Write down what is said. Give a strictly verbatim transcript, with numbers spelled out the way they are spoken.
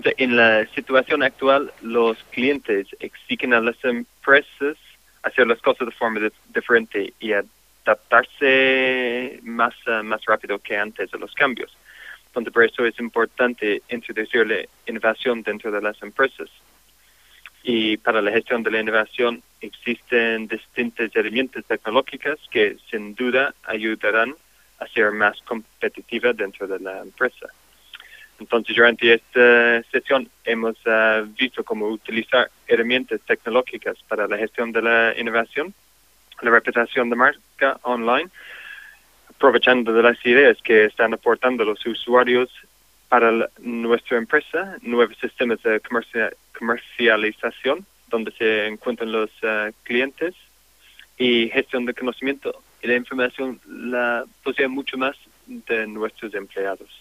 En la situación actual, los clientes exigen a las empresas hacer las cosas de forma de, diferente y adaptarse más, uh, más rápido que antes a los cambios. Entonces, por eso es importante introducir la innovación dentro de las empresas. Y para la gestión de la innovación existen distintas herramientas tecnológicas que sin duda ayudarán a ser más competitiva dentro de la empresa. Entonces, durante esta sesión hemos uh, visto cómo utilizar herramientas tecnológicas para la gestión de la innovación, la reputación de marca online, aprovechando de las ideas que están aportando los usuarios para la, nuestra empresa, nuevos sistemas de comercia, comercialización, donde se encuentran los uh, clientes, y gestión de conocimiento y la información la posee mucho más de nuestros empleados.